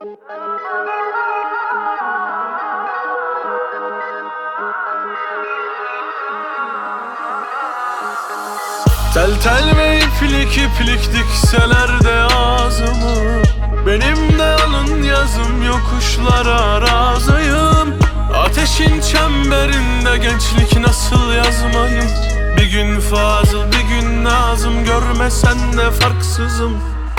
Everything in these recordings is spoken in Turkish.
Tel tel ve iplik iplik dikseler de ağzımı, benim de alın yazım yokuşlara razıyım. Ateşin çemberinde gençlik nasıl yazmayım? Bir gün Fazıl bir gün Nazım, görmesen de farksızım.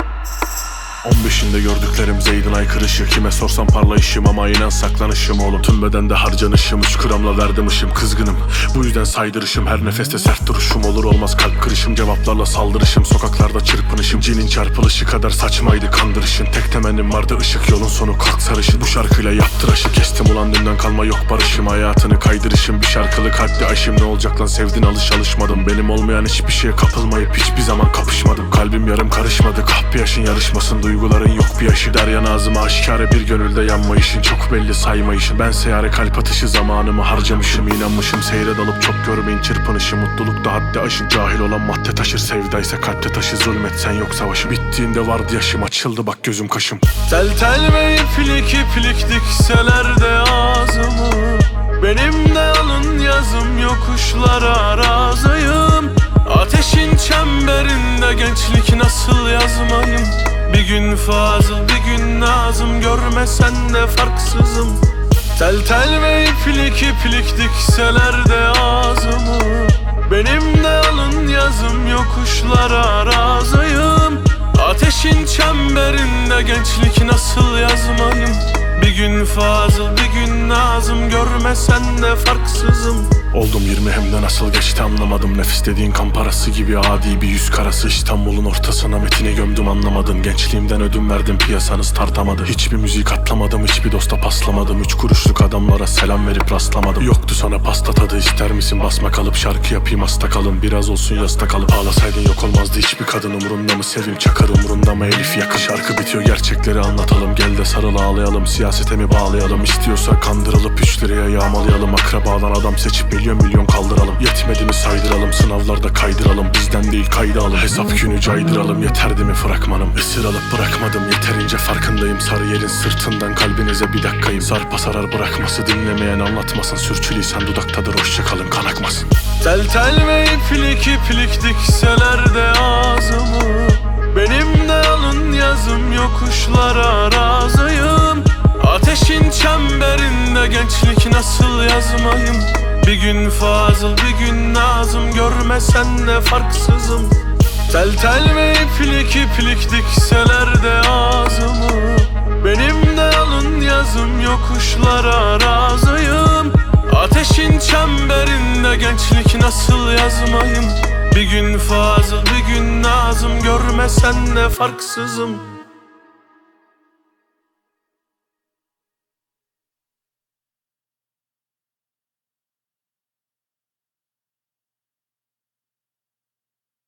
15'inde gördüklerim Zeyd'in aykırışı. Kime sorsam parlayışım ama inan saklanışım oğlum. Tüm bedende harcanışım, 3 gramla verdim ışım. Kızgınım, bu yüzden saydırışım. Her nefeste sert duruşum, olur olmaz kalp kırışım. Cevaplarla saldırışım, sokaklarda çırpınışım. Cinin çarpılışı kadar saçmaydı kandırışın. Tek temennim vardı ışık, yolun sonu kalk sarışın. Bu şarkıyla yaptır aşı, kestim ulan dünden kalma yok barışım. Hayatını kaydırışım, bir şarkılı kalpli aşım. Ne olacak lan sevdin alışmadım. Benim olmayan hiçbir şeye kapılmayıp hiçbir zaman kapışmadım. Kalbim yarım karışmadı, kahpe yaşın yarışmasın. Duyguların yok bir yaşı, derya nazıma aşikare bir gönülde yanmayışın. Çok belli saymayışın, ben seyare kalp atışı zamanımı harcamışım. İnanmışım seyre dalıp çok görmeyin çırpınışı. Mutlulukta haddi aşın, cahil olan madde taşır. Sevdaysa kalpte taşı, zulmetsen yok savaşı. Bittiğinde vardı yaşım, açıldı bak gözüm kaşım. Tel tel ve iplik iplik dikseler de ağzımı, benim de alın yazım yokuşlara razıyım. Ateşin çemberinde gençlik nasıl yazmayım? Bir gün Fazıl bir gün Nazım, görmesen de farksızım. Tel tel ve iplik iplik dikseler de ağzımı, benim de alın yazım yokuşlara razıyım. Ateşin çemberinde gençlik nasıl yazmayım? Bir gün Fazıl bir gün Nazım, görmesen de farksızım. Oldum 20 hem de nasıl geçti anlamadım. Nefis dediğin kan parası gibi adi bir yüz karası. İstanbul'un ortasına metini gömdüm anlamadın. Gençliğimden ödün verdim, piyasanız tartamadı. Hiçbir müzik atlamadım, hiçbir dosta paslamadım. 3 kuruşluk adamlara selam verip rastlamadım. Yoktu sana pasta tadı, ister misin basma kalıp? Şarkı yapayım hasta kalın, biraz olsun yasta kalıp. Ağlasaydın yok olmazdı hiçbir kadın, umurunda mı sevim çakar, umurunda mı Elif yakın? Şarkı bitiyor, gerçekleri anlatalım. Gel de sarıl ağlayalım, siyasete mi bağlayalım? İstiyorsa kandırılıp 3 liraya yağmalayalım. Akrabadan adam seçip milyon kaldıralım. Yetmedi mi saydıralım, sınavlarda kaydıralım. Bizden değil kaydı alın, hesap günü caydıralım. Yeterdi mi fragmanım, esir alıp bırakmadım. Yeterince farkındayım, sarı yerin sırtından kalbinize bir dakikayım. Sarpa sarar bırakması, dinlemeyen anlatmasın. Sürçülüysen dudaktadır, hoşçakalın kan akmasın. Tel tel ve iplik iplik dikseler de ağzımı, benim de alın yazım yokuşlara razıyım. Ateşin çemberinde gençlik nasıl yazmayım? Bir gün Fazıl bir gün Nazım, görmesen de farksızım. Tel tel ve iplik iplik dikseler de ağzımı, benim de alın yazım yokuşlara razıyım. Ateşin çemberinde gençlik nasıl yazmayım? Bir gün Fazıl bir gün Nazım, görmesen de farksızım.